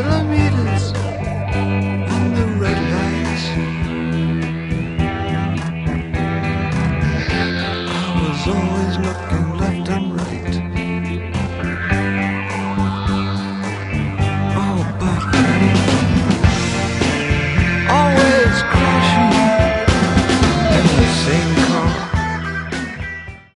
millimeters in the red lights. I was always looking